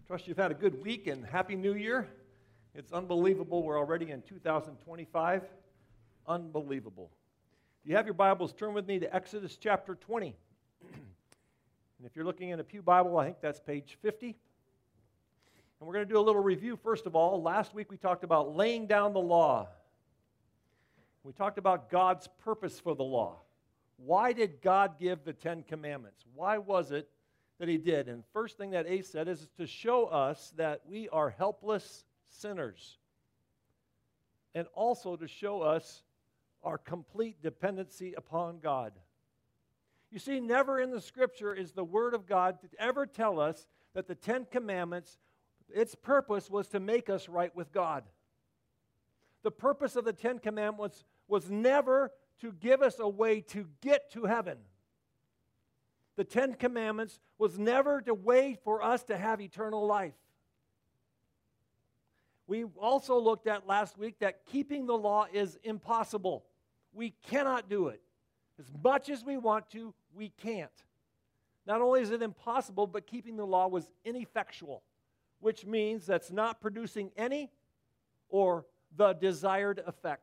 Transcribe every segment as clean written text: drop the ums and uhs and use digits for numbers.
Trust you've had a good week and Happy New Year. It's unbelievable. We're already in 2025. Unbelievable. If you have your Bibles, turn with me to Exodus chapter 20. And if you're looking in a pew Bible, I think that's page 50. And we're going to do a little review first of all. Last week we talked about laying down the law. We talked about God's purpose for the law. Why did God give the Ten Commandments? Why was it that he did? And first thing that Ace said is to show us that we are helpless sinners. And also to show us our complete dependency upon God. You see, never in the Scripture is the Word of God to ever tell us that the Ten Commandments, its purpose was to make us right with God. The purpose of the Ten Commandments was never to give us a way to get to heaven. The Ten Commandments was never the way for us to have eternal life. We also looked at last week that keeping the law is impossible. We cannot do it. As much as we want to, we can't. Not only is it impossible, but keeping the law was ineffectual, which means that's not producing any or the desired effect.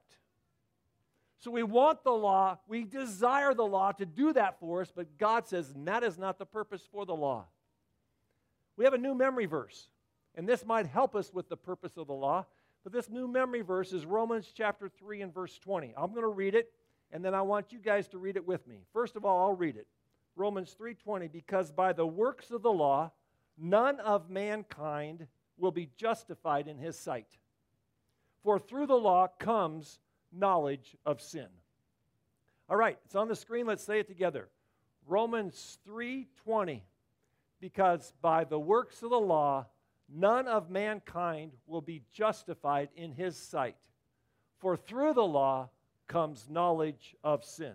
So we want the law, we desire the law to do that for us, but God says that is not the purpose for the law. We have a new memory verse, and this might help us with the purpose of the law, but this new memory verse is Romans chapter 3 and verse 20. I'm going to read it, and then I want you guys to read it with me. First of all, I'll read it. Romans 3:20, because by the works of the law, none of mankind will be justified in his sight. For through the law comes knowledge of sin. All right, it's on the screen. Let's say it together. Romans 3:20. Because by the works of the law, none of mankind will be justified in his sight. For through the law comes knowledge of sin.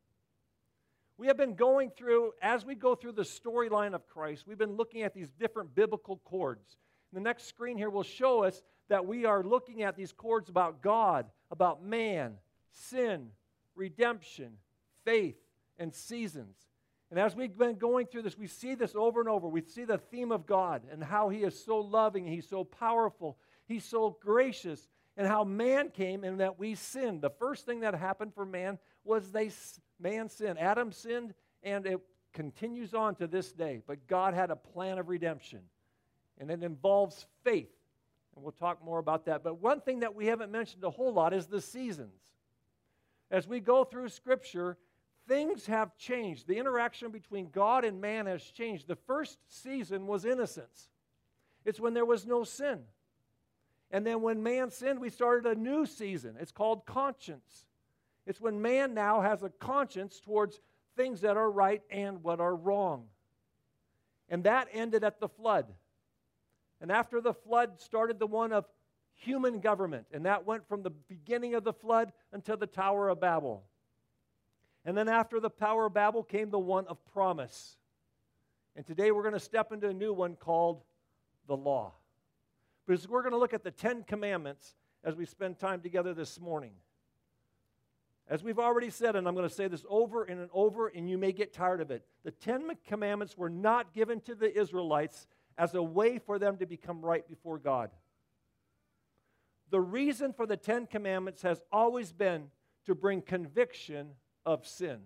We have been going through, as we go through the storyline of Christ, we've been looking at these different biblical chords. The next screen here will show us that we are looking at these chords about God, about man, sin, redemption, faith, and seasons. And as we've been going through this, we see this over and over. We see the theme of God and how he is so loving, he's so powerful, he's so gracious, and how man came and that we sinned. The first thing that happened for man was man sinned. Adam sinned, and it continues on to this day. But God had a plan of redemption, and it involves faith. And we'll talk more about that. But one thing that we haven't mentioned a whole lot is the seasons. As we go through Scripture, things have changed. The interaction between God and man has changed. The first season was innocence. It's when there was no sin. And then when man sinned, we started a new season. It's called conscience. It's when man now has a conscience towards things that are right and what are wrong. And that ended at the flood. And after the flood started the one of human government. And that went from the beginning of the flood until the Tower of Babel. And then after the Tower of Babel came the one of promise. And today we're going to step into a new one called the law. Because we're going to look at the Ten Commandments as we spend time together this morning. As we've already said, and I'm going to say this over and over, and you may get tired of it, the Ten Commandments were not given to the Israelites as a way for them to become right before God. The reason for the Ten Commandments has always been to bring conviction of sin.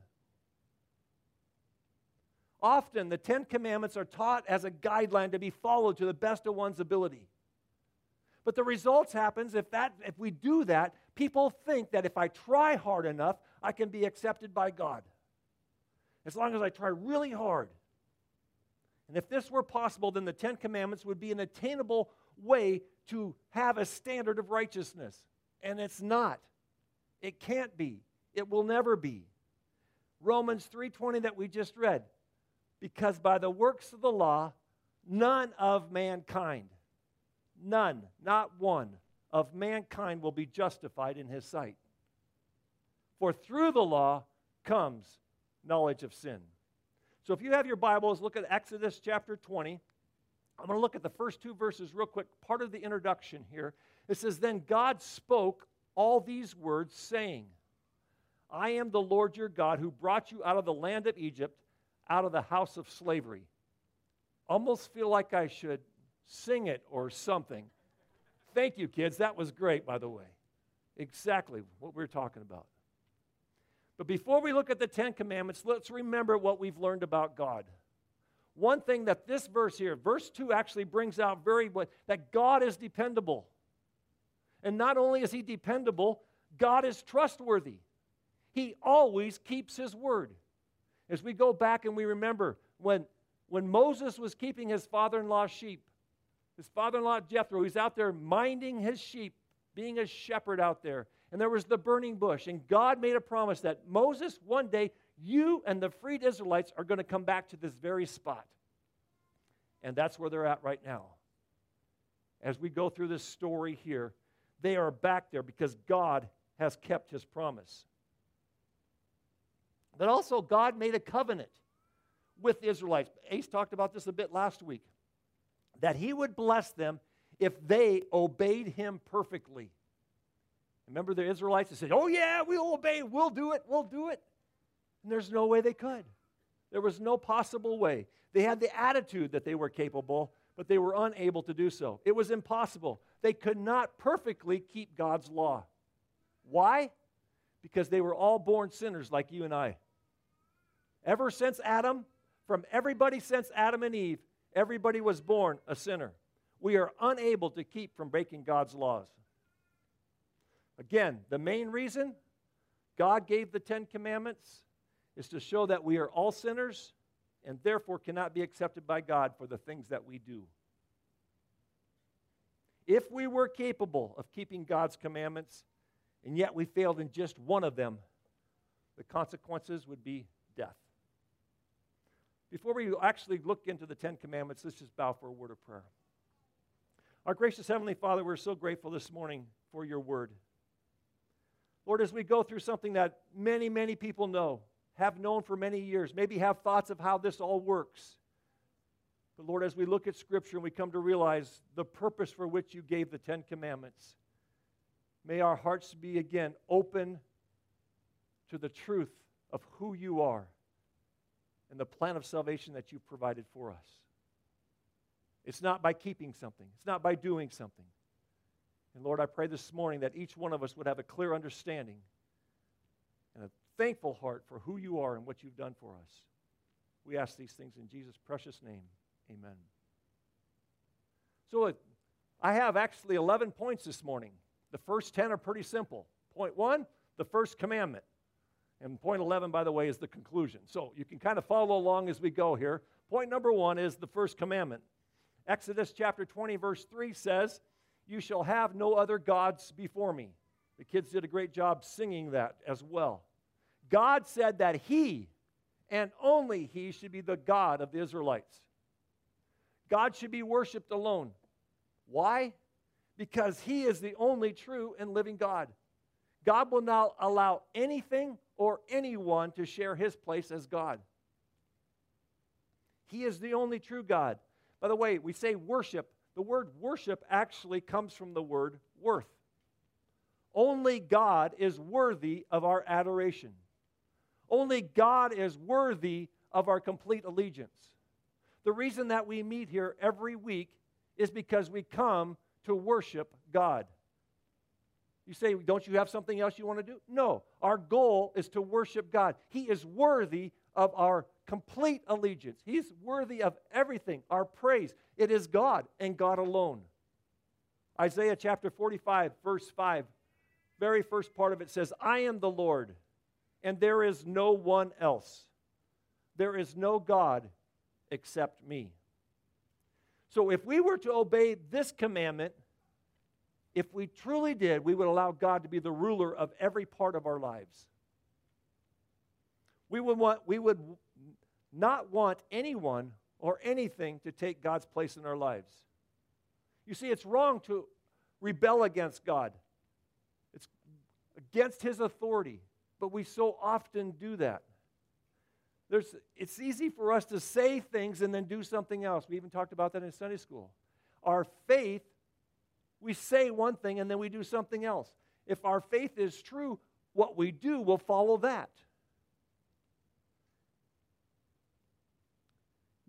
Often, the Ten Commandments are taught as a guideline to be followed to the best of one's ability. But the results happens if we do that, people think that if I try hard enough, I can be accepted by God. As long as I try really hard. And if this were possible, then the Ten Commandments would be an attainable way to have a standard of righteousness. And it's not. It can't be. It will never be. Romans 3:20 that we just read. Because by the works of the law, none of mankind, none, not one, of mankind will be justified in his sight. For through the law comes knowledge of sin. So if you have your Bibles, look at Exodus chapter 20. I'm going to look at the first two verses real quick, part of the introduction here. It says, then God spoke all these words, saying, I am the Lord your God who brought you out of the land of Egypt, out of the house of slavery. Almost feel like I should sing it or something. Thank you, kids. That was great, by the way. Exactly what we were talking about. But before we look at the Ten Commandments, let's remember what we've learned about God. One thing that this verse here, verse 2, actually brings out that God is dependable. And not only is he dependable, God is trustworthy. He always keeps his word. As we go back and we remember when Moses was keeping his father-in-law's sheep, his father-in-law Jethro, he's out there minding his sheep, being a shepherd out there. And there was the burning bush. And God made a promise that Moses, one day, you and the freed Israelites are going to come back to this very spot. And that's where they're at right now. As we go through this story here, they are back there because God has kept his promise. But also, God made a covenant with the Israelites. Ace talked about this a bit last week. That he would bless them if they obeyed him perfectly. Remember the Israelites that said, oh yeah, we'll obey, we'll do it. And there's no way they could. There was no possible way. They had the attitude that they were capable, but they were unable to do so. It was impossible. They could not perfectly keep God's law. Why? Because they were all born sinners like you and I. Ever since Adam, from everybody since Adam and Eve, everybody was born a sinner. We are unable to keep from breaking God's laws. Again, the main reason God gave the Ten Commandments is to show that we are all sinners and therefore cannot be accepted by God for the things that we do. If we were capable of keeping God's commandments and yet we failed in just one of them, the consequences would be death. Before we actually look into the Ten Commandments, let's just bow for a word of prayer. Our gracious Heavenly Father, we're so grateful this morning for your word. Lord, as we go through something that many, many people know, have known for many years, maybe have thoughts of how this all works. But Lord, as we look at Scripture and we come to realize the purpose for which you gave the Ten Commandments, may our hearts be again open to the truth of who you are and the plan of salvation that you've provided for us. It's not by keeping something. It's not by doing something. And Lord, I pray this morning that each one of us would have a clear understanding and a thankful heart for who you are and what you've done for us. We ask these things in Jesus' precious name. Amen. So I have actually 11 points this morning. The first 10 are pretty simple. Point 1, the first commandment. And point 11, by the way, is the conclusion. So you can kind of follow along as we go here. Point number 1 is the first commandment. Exodus chapter 20, verse 3 says, "You shall have no other gods before me." The kids did a great job singing that as well. God said that he, and only he, should be the God of the Israelites. God should be worshiped alone. Why? Because he is the only true and living God. God will not allow anything or anyone to share his place as God. He is the only true God. By the way, we say worship. The word worship actually comes from the word worth. Only God is worthy of our adoration. Only God is worthy of our complete allegiance. The reason that we meet here every week is because we come to worship God. You say, don't you have something else you want to do? No. Our goal is to worship God. He is worthy of our complete allegiance. He's worthy of everything, our praise. It is God and God alone. Isaiah chapter 45, verse 5, very first part of it says, "I am the Lord, and there is no one else. There is no God except me." So if we were to obey this commandment, if we truly did, we would allow God to be the ruler of every part of our lives. We would not want anyone or anything to take God's place in our lives. You see, it's wrong to rebel against God. It's against his authority, but we so often do that. It's easy for us to say things and then do something else. We even talked about that in Sunday school. Our faith, we say one thing and then we do something else. If our faith is true, what we do will follow that.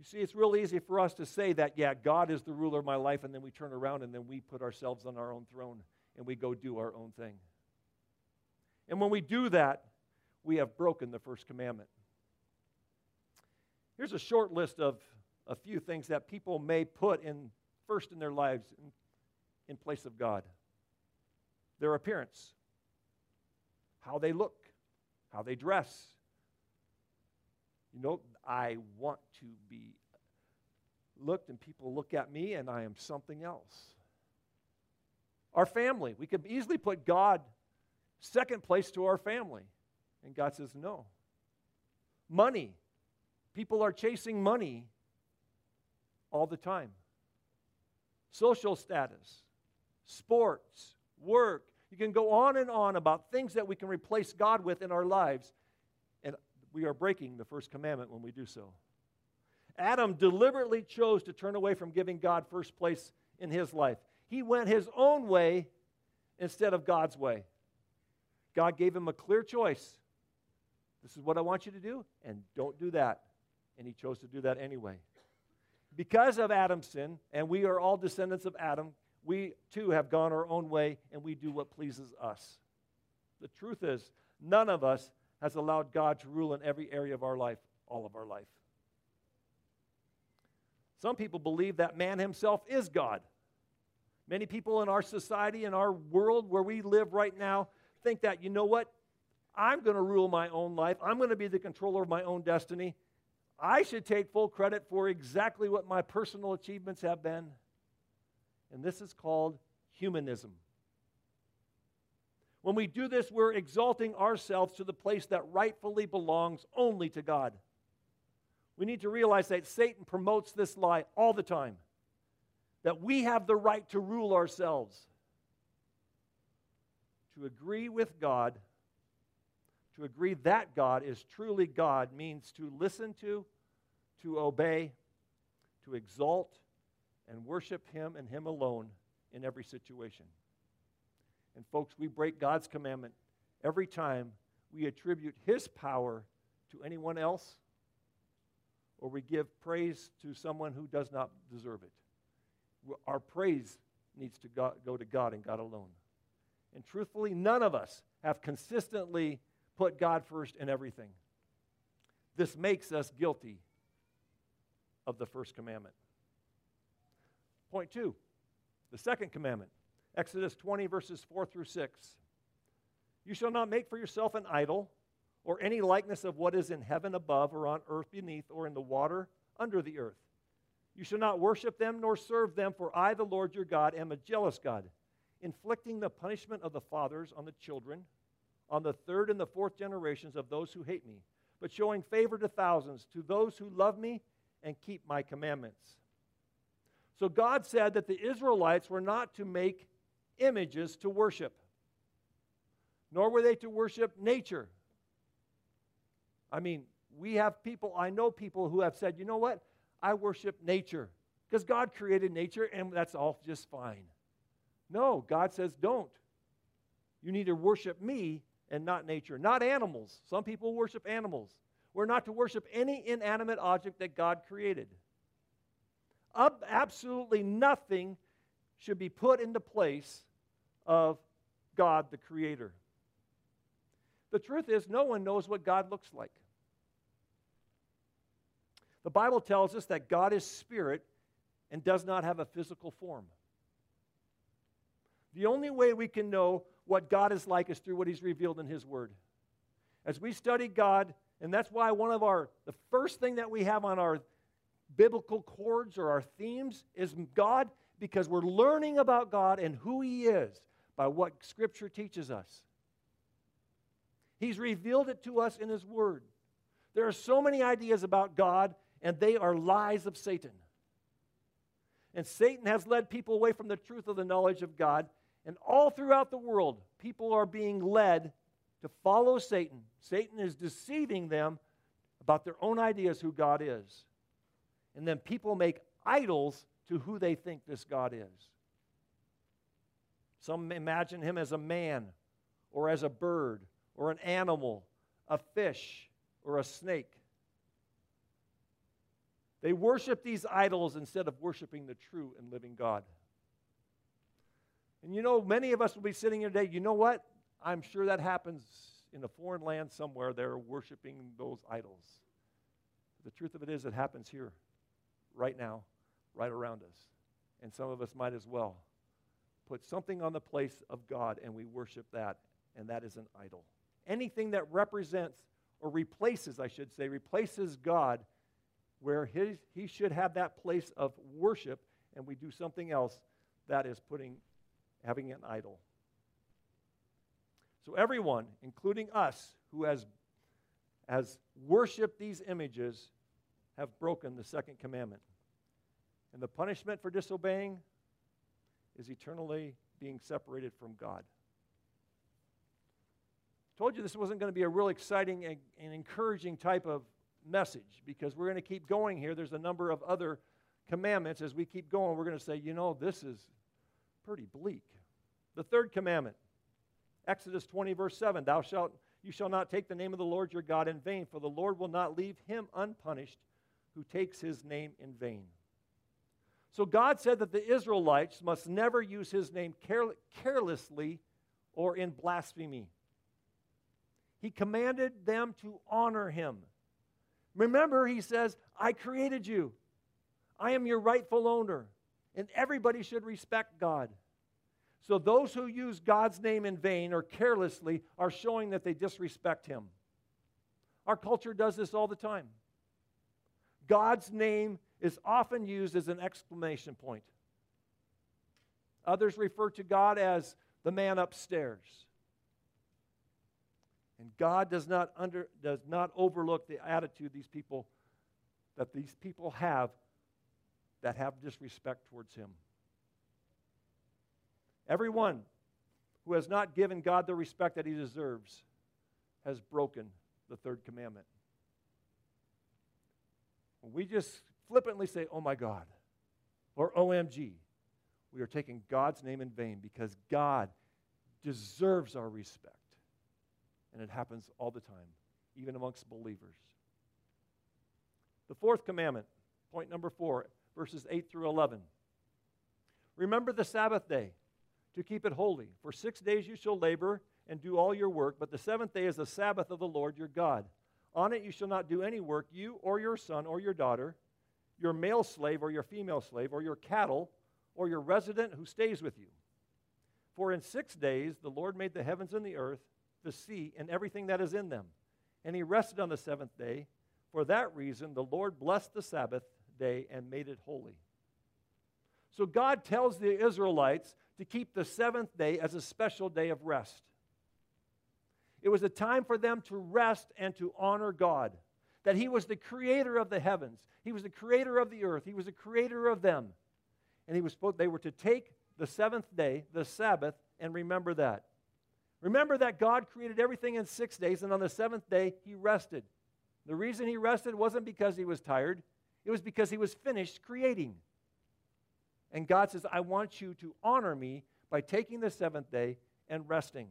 You see, it's real easy for us to say that, yeah, God is the ruler of my life, and then we turn around and then we put ourselves on our own throne and we go do our own thing. And when we do that, we have broken the first commandment. Here's a short list of a few things that people may put in first in their lives in place of God. Their appearance, how they look, how they dress. You know, I want to be looked and people look at me and I am something else. Our family, we could easily put God second place to our family. And God says no. Money. People are chasing money all the time. Social status, sports, work. You can go on and on about things that we can replace God with in our lives. And we are breaking the first commandment when we do so. Adam deliberately chose to turn away from giving God first place in his life. He went his own way instead of God's way. God gave him a clear choice. This is what I want you to do, and don't do that. And he chose to do that anyway. Because of Adam's sin, and we are all descendants of Adam, we too have gone our own way, and we do what pleases us. The truth is, none of us has allowed God to rule in every area of our life, all of our life. Some people believe that man himself is God. Many people in our society, in our world where we live right now, think that, you know what? I'm going to rule my own life. I'm going to be the controller of my own destiny. I should take full credit for exactly what my personal achievements have been. And this is called humanism. When we do this, we're exalting ourselves to the place that rightfully belongs only to God. We need to realize that Satan promotes this lie all the time, that we have the right to rule ourselves. To agree with God, to agree that God is truly God, means to listen to obey, to exalt, and worship Him and Him alone in every situation. And folks, we break God's commandment every time we attribute His power to anyone else, or we give praise to someone who does not deserve it. Our praise needs to go to God and God alone. And truthfully, none of us have consistently put God first in everything. This makes us guilty of the first commandment. Point 2, the second commandment, Exodus 20, verses 4 through 6. You shall not make for yourself an idol or any likeness of what is in heaven above or on earth beneath or in the water under the earth. You shall not worship them nor serve them, for I, the Lord your God, am a jealous God, inflicting the punishment of the fathers on the children, on the third and the fourth generations of those who hate me, but showing favor to thousands, to those who love me and keep my commandments. So God said that the Israelites were not to make images to worship, nor were they to worship nature. I mean, I know people who have said, you know what? I worship nature because God created nature and that's all just fine. No, God says don't. You need to worship me and not nature, not animals. Some people worship animals. We're not to worship any inanimate object that God created. Absolutely nothing should be put into place of God, the Creator. The truth is, no one knows what God looks like. The Bible tells us that God is spirit and does not have a physical form. The only way we can know what God is like is through what He's revealed in His Word. As we study God, and that's why the first thing that we have on our biblical chords or our themes is God, because we're learning about God and who He is by what Scripture teaches us. He's revealed it to us in His Word. There are so many ideas about God, and they are lies of Satan. And Satan has led people away from the truth of the knowledge of God, and all throughout the world, people are being led to follow Satan. Satan is deceiving them about their own ideas who God is. And then people make idols to who they think this God is. Some imagine Him as a man, or as a bird, or an animal, a fish, or a snake. They worship these idols instead of worshiping the true and living God. And you know, many of us will be sitting here today, you know what? I'm sure that happens in a foreign land somewhere. They're worshiping those idols. The truth of it is, it happens here, right now, right around us. And some of us might as well put something on the place of God, and we worship that, and that is an idol. Anything that represents, or replaces, I should say, replaces God where he should have that place of worship, and we do something else, that is having an idol. So everyone, including us, who has worshipped these images, have broken the second commandment. And the punishment for disobeying is eternally being separated from God. I told you this wasn't going to be a real exciting and encouraging type of message, because we're going to keep going here. There's a number of other commandments. As we keep going, we're going to say, you know, this is pretty bleak. The third commandment, Exodus 20, verse 7, you shall not take the name of the Lord your God in vain, for the Lord will not leave him unpunished who takes his name in vain. So God said that the Israelites must never use his name carelessly or in blasphemy. He commanded them to honor him. Remember, he says, I created you. I am your rightful owner. And everybody should respect God. So those who use God's name in vain or carelessly are showing that they disrespect him. Our culture does this all the time. God's name is often used as an exclamation point. Others refer to God as the man upstairs. And God does not overlook the attitude these people have that have disrespect towards him. Everyone who has not given God the respect that he deserves has broken the third commandment. When we just flippantly say, oh my God, or OMG, we are taking God's name in vain, because God deserves our respect. And it happens all the time, even amongst believers. The fourth commandment, point number 4, verses 8 through 11. Remember the Sabbath day to keep it holy. For 6 days you shall labor and do all your work, but the seventh day is the Sabbath of the Lord your God. On it you shall not do any work, you or your son or your daughter, your male slave or your female slave, or your cattle, or your resident who stays with you. For in 6 days the Lord made the heavens and the earth, the sea, and everything that is in them. And he rested on the seventh day. For that reason the Lord blessed the Sabbath day and made it holy. So God tells the Israelites to keep the seventh day as a special day of rest. It was a time for them to rest and to honor God, that he was the creator of the heavens. He was the creator of the earth. He was the creator of them. And they were to take the seventh day, the Sabbath, and remember that. Remember that God created everything in 6 days, and on the seventh day, he rested. The reason he rested wasn't because he was tired. It was because he was finished creating. And God says, I want you to honor me by taking the seventh day and resting.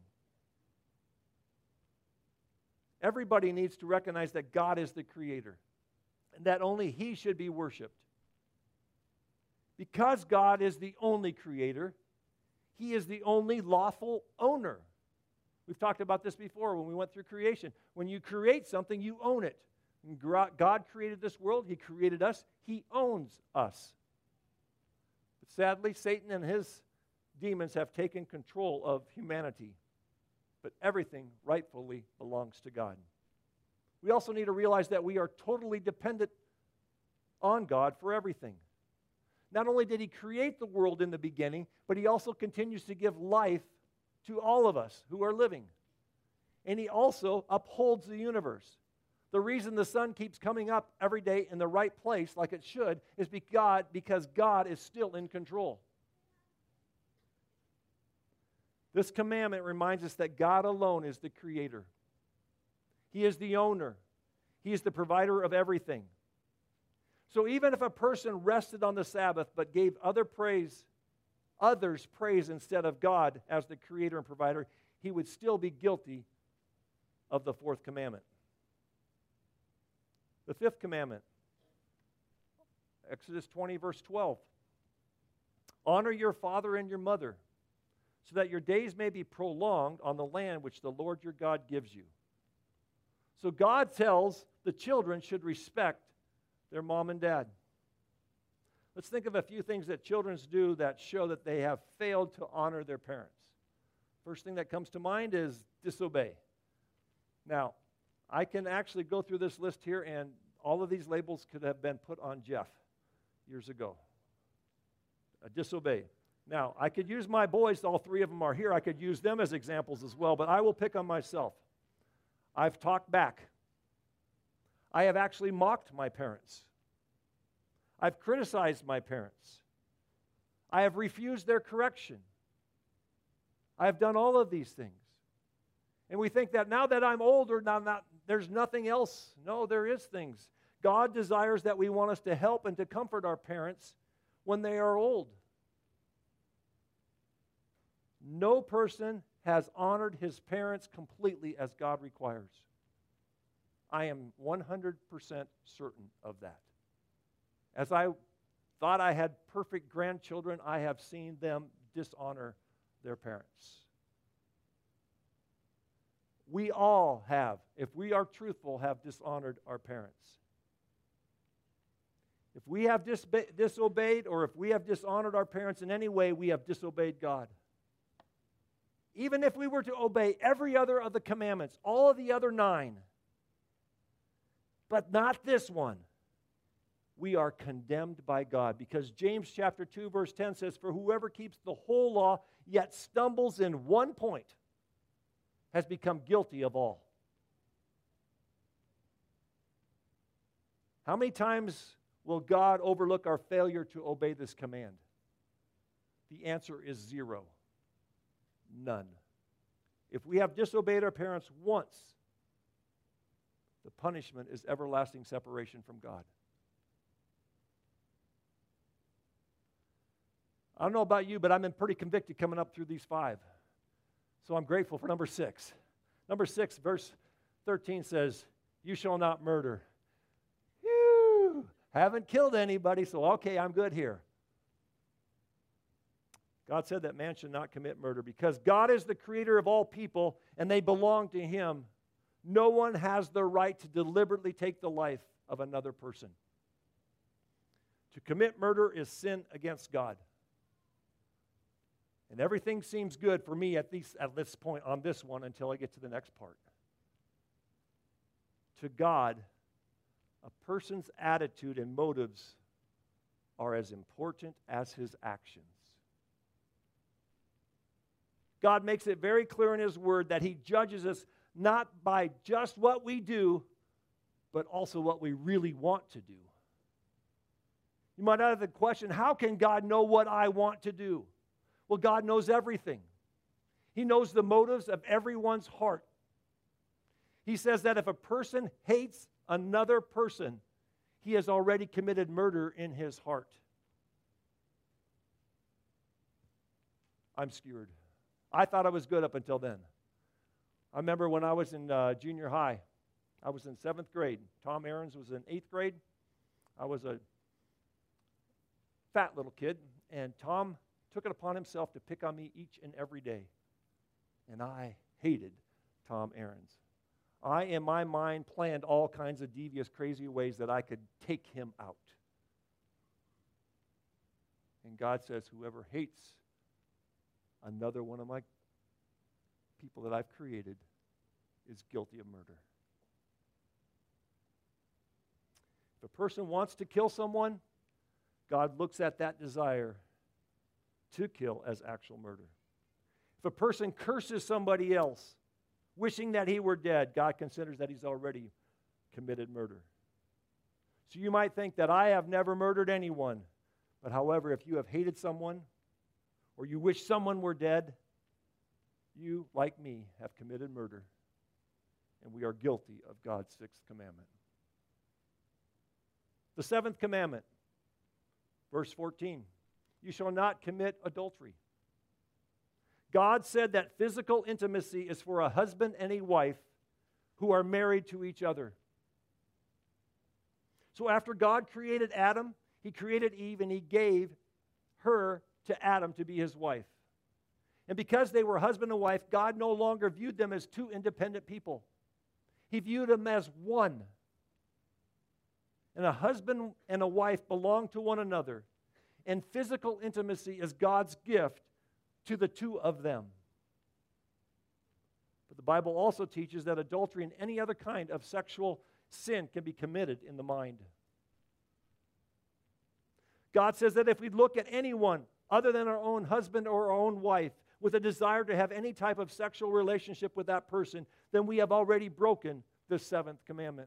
Everybody needs to recognize that God is the creator and that only he should be worshiped. Because God is the only creator, he is the only lawful owner. We've talked about this before when we went through creation. When you create something, you own it. When God created this world, he created us, he owns us. But sadly, Satan and his demons have taken control of humanity. But everything rightfully belongs to God. We also need to realize that we are totally dependent on God for everything. Not only did he create the world in the beginning, but he also continues to give life to all of us who are living. And he also upholds the universe. The reason the sun keeps coming up every day in the right place like it should is because God is still in control. This commandment reminds us that God alone is the creator. He is the owner. He is the provider of everything. So even if a person rested on the Sabbath but gave others praise instead of God as the creator and provider, he would still be guilty of the fourth commandment. The fifth commandment. Exodus 20, verse 12. Honor your father and your mother, so that your days may be prolonged on the land which the Lord your God gives you. So God tells the children should respect their mom and dad. Let's think of a few things that children do that show that they have failed to honor their parents. First thing that comes to mind is disobey. Now, I can actually go through this list here, and all of these labels could have been put on Jeff years ago. Disobey. Now, I could use my boys, all three of them are here. I could use them as examples as well, but I will pick on myself. I've talked back. I have actually mocked my parents. I've criticized my parents. I have refused their correction. I have done all of these things. And we think that now that I'm older, there's nothing else. No, there is things. God desires that we want us to help and to comfort our parents when they are old. No person has honored his parents completely as God requires. I am 100% certain of that. As I thought I had perfect grandchildren, I have seen them dishonor their parents. We all have, if we are truthful, have dishonored our parents. If we have disobeyed or if we have dishonored our parents in any way, we have disobeyed God. Even if we were to obey every other of the commandments, all of the other 9, but not this one, we are condemned by God. Because James chapter 2, verse 10 says, "For whoever keeps the whole law, yet stumbles in one point, has become guilty of all." How many times will God overlook our failure to obey this command? The answer is 0. None. If we have disobeyed our parents once, the punishment is everlasting separation from God. I don't know about you, but I've been pretty convicted coming up through these 5. So I'm grateful for number 6. Number 6, verse 13 says, "You shall not murder." Whew, haven't killed anybody, so okay, I'm good here. God said that man should not commit murder. Because God is the creator of all people and they belong to Him, no one has the right to deliberately take the life of another person. To commit murder is sin against God. And everything seems good for me at this point on this one until I get to the next part. To God, a person's attitude and motives are as important as his actions. God makes it very clear in His Word that He judges us not by just what we do, but also what we really want to do. You might have the question, how can God know what I want to do? Well, God knows everything. He knows the motives of everyone's heart. He says that if a person hates another person, he has already committed murder in his heart. I'm skewered. I thought I was good up until then. I remember when I was in junior high, I was in 7th grade. Tom Aarons was in 8th grade. I was a fat little kid, and Tom took it upon himself to pick on me each and every day. And I hated Tom Aarons. I, in my mind, planned all kinds of devious, crazy ways that I could take him out. And God says, whoever hates another one of my people that I've created is guilty of murder. If a person wants to kill someone, God looks at that desire to kill as actual murder. If a person curses somebody else, wishing that he were dead, God considers that he's already committed murder. So you might think that I have never murdered anyone, but however, if you have hated someone or you wish someone were dead, you, like me, have committed murder, and we are guilty of God's 6th commandment. The 7th commandment, verse 14, you shall not commit adultery. God said that physical intimacy is for a husband and a wife who are married to each other. So after God created Adam, He created Eve and he gave her to Adam to be his wife. And because they were husband and wife, God no longer viewed them as two independent people. He viewed them as one. And a husband and a wife belong to one another. And physical intimacy is God's gift to the two of them. But the Bible also teaches that adultery and any other kind of sexual sin can be committed in the mind. God says that if we look at anyone other than our own husband or our own wife with a desire to have any type of sexual relationship with that person, then we have already broken the seventh commandment.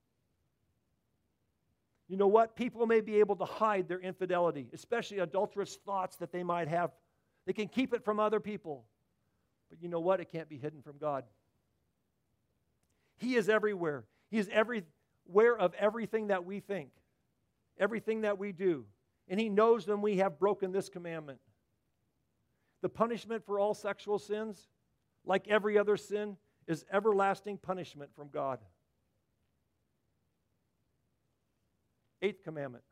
You know what? People may be able to hide their infidelity, especially adulterous thoughts that they might have. They can keep it from other people. But you know what? It can't be hidden from God. He is everywhere. He is everywhere of everything that we think, everything that we do. And He knows when we have broken this commandment. The punishment for all sexual sins, like every other sin, is everlasting punishment from God. Eighth commandment.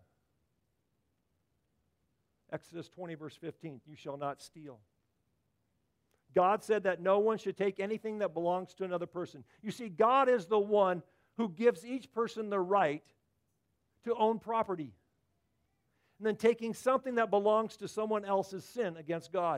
Exodus 20, verse 15. You shall not steal. God said that no one should take anything that belongs to another person. You see, God is the one who gives each person the right to own property. And then taking something that belongs to someone else is sin against God.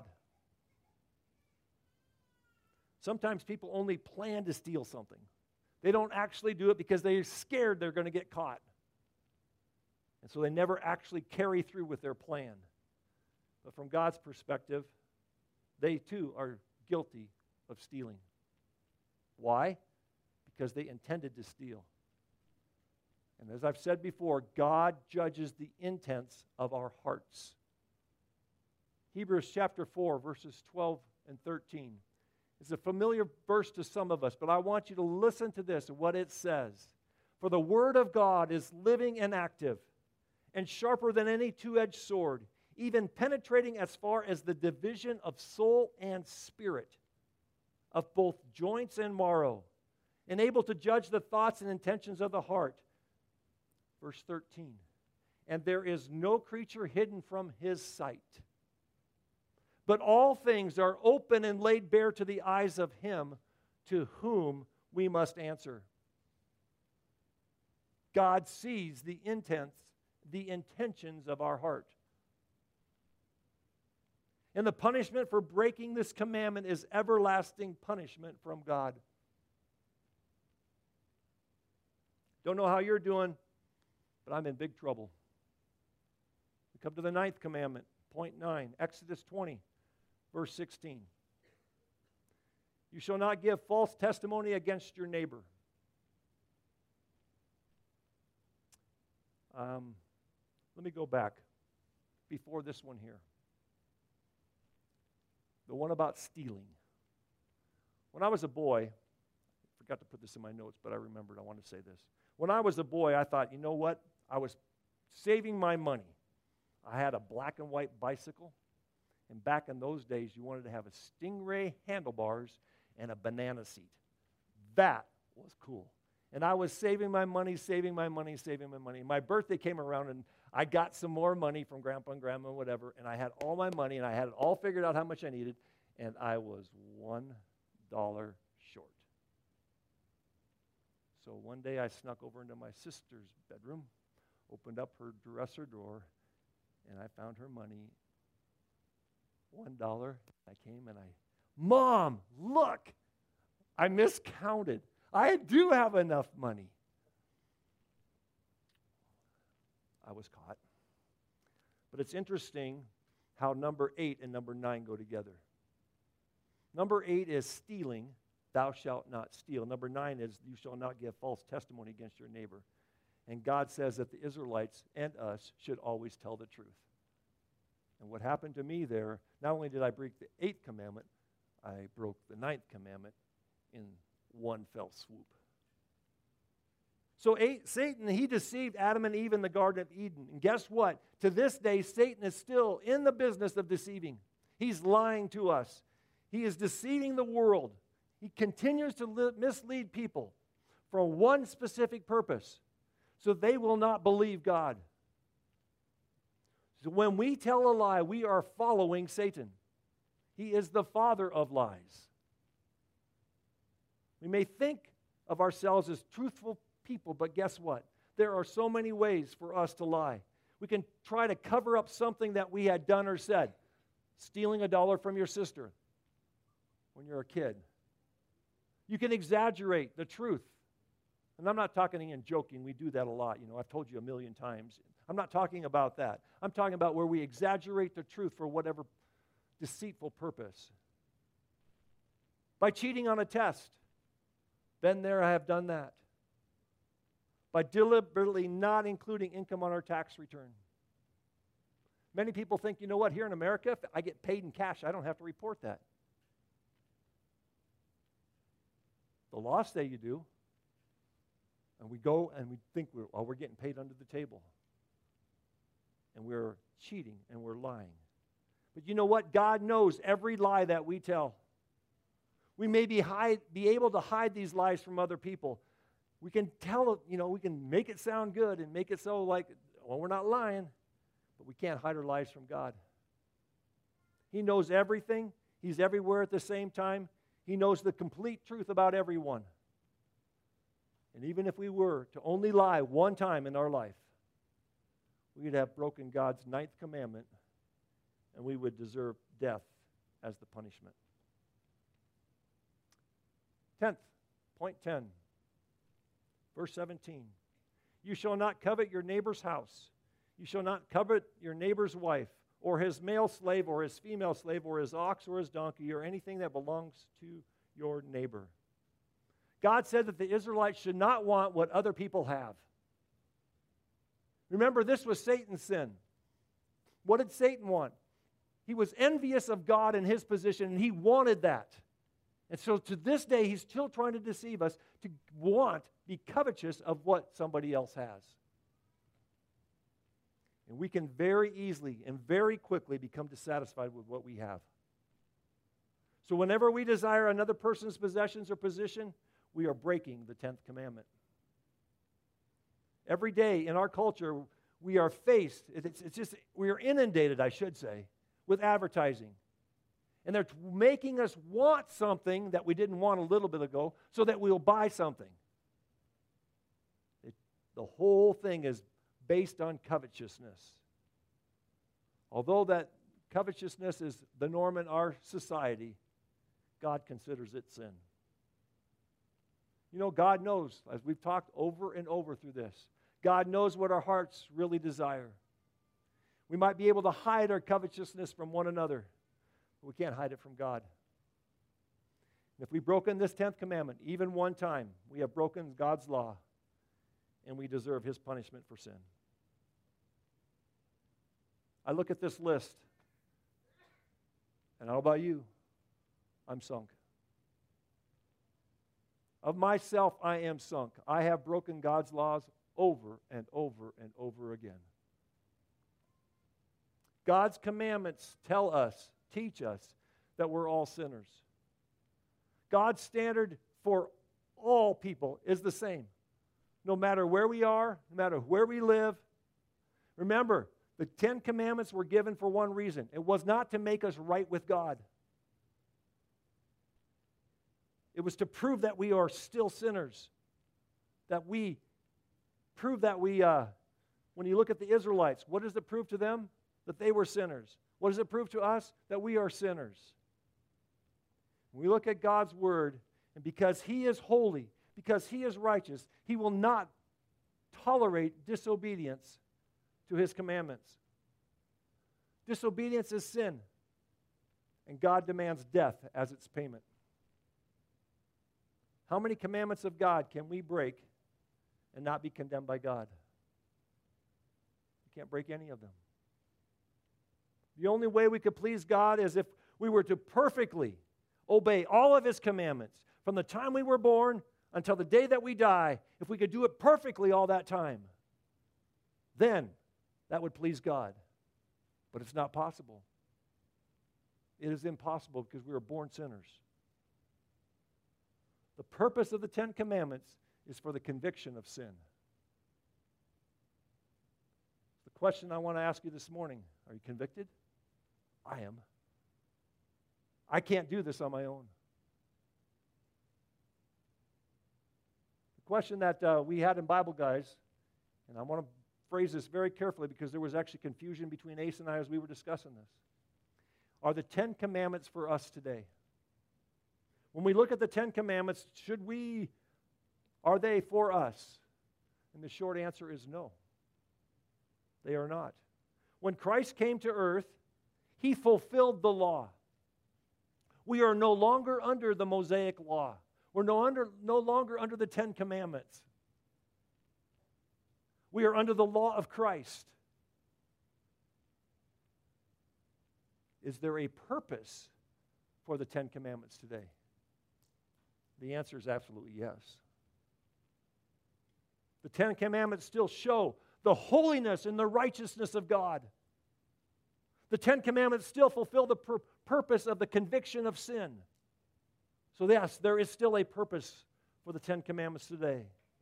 Sometimes people only plan to steal something. They don't actually do it because they're scared they're going to get caught. And so they never actually carry through with their plan. But from God's perspective, they too are guilty of stealing. Why? Because they intended to steal. And as I've said before, God judges the intents of our hearts. Hebrews chapter 4, verses 12 and 13. It's a familiar verse to some of us, but I want you to listen to this and what it says. For the word of God is living and active, and sharper than any two-edged sword, even penetrating as far as the division of soul and spirit, of both joints and marrow, and able to judge the thoughts and intentions of the heart. Verse 13, and there is no creature hidden from His sight, but all things are open and laid bare to the eyes of Him to whom we must answer. God sees the intentions of our heart. And the punishment for breaking this commandment is everlasting punishment from God. Don't know how you're doing, but I'm in big trouble. We come to the ninth commandment, point 9, Exodus 20, verse 16. You shall not give false testimony against your neighbor. Let me go back before this one here. The one about stealing. When I was a boy, I forgot to put this in my notes, but I remembered I want to say this. When I was a boy, I thought, you know what? I was saving my money. I had a black and white bicycle, and back in those days, you wanted to have a Stingray handlebars and a banana seat. That was cool. And I was saving my money. My birthday came around, and I got some more money from Grandpa and Grandma and whatever, and I had all my money, and I had it all figured out how much I needed, and I was $1 short. So one day I snuck over into my sister's bedroom, opened up her dresser drawer, and I found her money, $1. I came and Mom, look, I miscounted. I do have enough money. I was caught. But it's interesting how number 8 and number 9 go together. Number 8 is stealing, thou shalt not steal. Number 9 is you shall not give false testimony against your neighbor. And God says that the Israelites and us should always tell the truth. And what happened to me there, not only did I break the 8th commandment, I broke the 9th commandment in one fell swoop. So Satan, he deceived Adam and Eve in the Garden of Eden. And guess what? To this day, Satan is still in the business of deceiving. He's lying to us. He is deceiving the world. He continues to mislead people for one specific purpose, so they will not believe God. So when we tell a lie, we are following Satan. He is the father of lies. We may think of ourselves as truthful people, but guess what? There are so many ways for us to lie. We can try to cover up something that we had done or said. Stealing $1 from your sister when you're a kid. You can exaggerate the truth. And I'm not talking and joking. We do that a lot. I've told you a million times. I'm not talking about that. I'm talking about where we exaggerate the truth for whatever deceitful purpose. By cheating on a test. Been there, I have done that. By deliberately not including income on our tax return. Many people think, you know what, here in America, if I get paid in cash, I don't have to report that. The laws say you do. And we go and we think we're getting paid under the table. And we're cheating and we're lying. But you know what? God knows every lie that we tell. We may be able to hide these lies from other people. We can tell, we can make it sound good and make it so like, well, we're not lying. But we can't hide our lies from God. He knows everything. He's everywhere at the same time. He knows the complete truth about everyone. And even if we were to only lie one time in our life, we'd have broken God's 9th commandment, and we would deserve death as the punishment. 10th, point 10, verse 17. You shall not covet your neighbor's house. You shall not covet your neighbor's wife, or his male slave, or his female slave, or his ox, or his donkey, or anything that belongs to your neighbor. God said that the Israelites should not want what other people have. Remember, this was Satan's sin. What did Satan want? He was envious of God and his position, and he wanted that. And so to this day, he's still trying to deceive us to be covetous of what somebody else has. And we can very easily and very quickly become dissatisfied with what we have. So whenever we desire another person's possessions or position, we are breaking the 10th commandment. Every day in our culture, we are faced, we are inundated, I should say, with advertising. And they're making us want something that we didn't want a little bit ago so that we'll buy something. The whole thing is based on covetousness. Although that covetousness is the norm in our society, God considers it sin. God knows, as we've talked over and over through this, God knows what our hearts really desire. We might be able to hide our covetousness from one another, but we can't hide it from God. And if we've broken this 10th commandment, even one time, we have broken God's law, and we deserve his punishment for sin. I look at this list, and how about you? I'm sunk. Of myself, I am sunk. I have broken God's laws over and over and over again. God's commandments teach us that we're all sinners. God's standard for all people is the same. No matter where we are, no matter where we live. Remember, the 10 commandments were given for one reason. It was not to make us right with God. It was to prove that we are still sinners. That we prove that when you look at the Israelites, what does it prove to them? That they were sinners. What does it prove to us? That we are sinners. When we look at God's word, and because he is holy, because he is righteous, he will not tolerate disobedience to his commandments. Disobedience is sin, and God demands death as its payment. How many commandments of God can we break and not be condemned by God? You can't break any of them. The only way we could please God is if we were to perfectly obey all of his commandments from the time we were born until the day that we die. If we could do it perfectly all that time, then that would please God. But it's not possible. It is impossible because we were born sinners. The purpose of the 10 Commandments is for the conviction of sin. The question I want to ask you this morning, Are you convicted? I am. I can't do this on my own. The question that we had in Bible Guys, and I want to phrase this very carefully because there was actually confusion between Ace and I as we were discussing this. Are the 10 Commandments for us today? When we look at the 10 Commandments, are they for us? And the short answer is no. They are not. When Christ came to earth, He fulfilled the law. We are no longer under the Mosaic law. We're no longer under the 10 Commandments. We are under the law of Christ. Is there a purpose for the 10 Commandments today? The answer is absolutely yes. The 10 Commandments still show the holiness and the righteousness of God. The 10 Commandments still fulfill the purpose of the conviction of sin. So yes, there is still a purpose for the 10 Commandments today.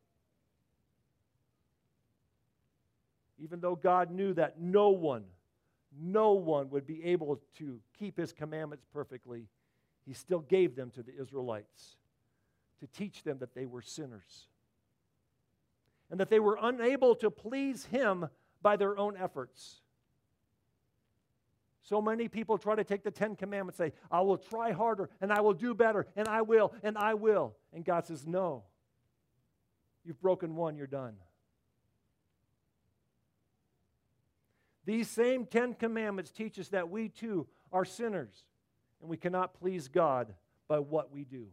Even though God knew that no one would be able to keep His commandments perfectly, He still gave them to the Israelites to teach them that they were sinners and that they were unable to please Him by their own efforts. So many people try to take the 10 Commandments and say, I will try harder, and I will do better, and I will, and I will. And God says, no. You've broken one, you're done. These same 10 Commandments teach us that we too are sinners, and we cannot please God by what we do.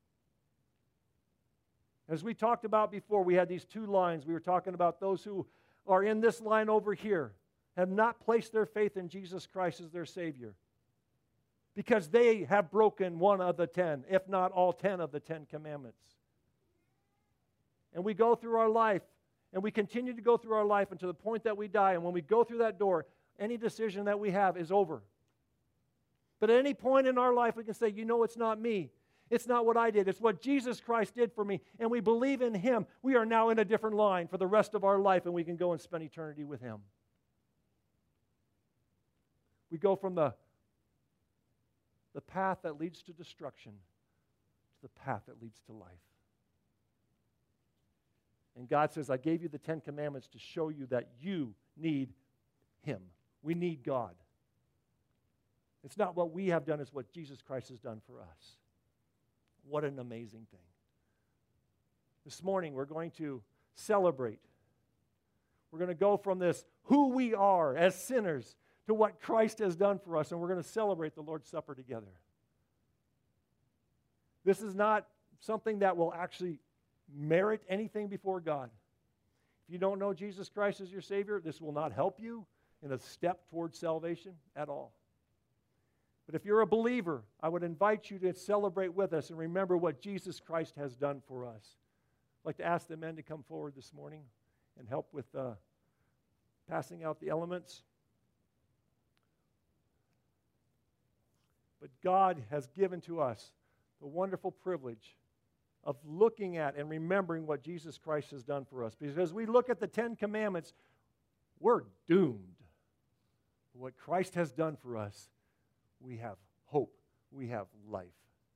As we talked about before, we had these two lines. We were talking about those who are in this line over here, have not placed their faith in Jesus Christ as their Savior, because they have broken one of the 10, if not all 10 of the 10 Commandments. And we go through our life, and we continue to go through our life until the point that we die. And when we go through that door, any decision that we have is over. But at any point in our life, we can say, you know, it's not me. It's not what I did. It's what Jesus Christ did for me. And we believe in Him. We are now in a different line for the rest of our life, and we can go and spend eternity with Him. We go from the path that leads to destruction to the path that leads to life. And God says, I gave you the 10 Commandments to show you that you need Him. We need God. It's not what we have done, it's what Jesus Christ has done for us. What an amazing thing. This morning we're going to celebrate. We're going to go from this who we are as sinners to what Christ has done for us, and we're going to celebrate the Lord's Supper together. This is not something that will actually merit anything before God. If you don't know Jesus Christ as your Savior, this will not help you in a step towards salvation at all. But if you're a believer, I would invite you to celebrate with us and remember what Jesus Christ has done for us. I'd like to ask the men to come forward this morning and help with passing out the elements. But God has given to us the wonderful privilege of looking at and remembering what Jesus Christ has done for us. Because as we look at the 10 Commandments, we're doomed. What Christ has done for us, we have hope. We have life.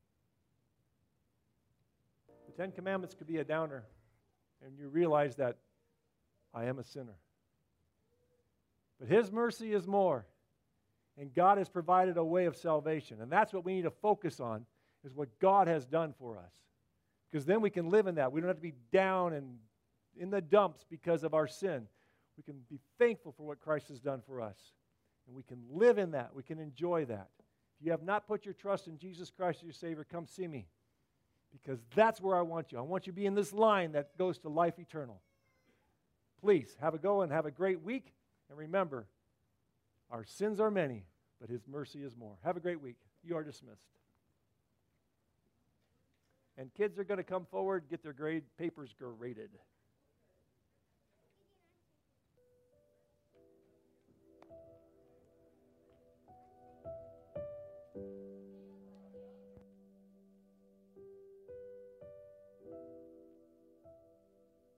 The 10 Commandments could be a downer, and you realize that I am a sinner. But His mercy is more, and God has provided a way of salvation. And that's what we need to focus on, is what God has done for us. Because then we can live in that. We don't have to be down and in the dumps because of our sin. We can be thankful for what Christ has done for us. And we can live in that. We can enjoy that. If you have not put your trust in Jesus Christ as your Savior, come see me. Because that's where I want you. I want you to be in this line that goes to life eternal. Please, have a go and have a great week. And remember, our sins are many, but His mercy is more. Have a great week. You are dismissed. And kids are going to come forward, get their papers graded.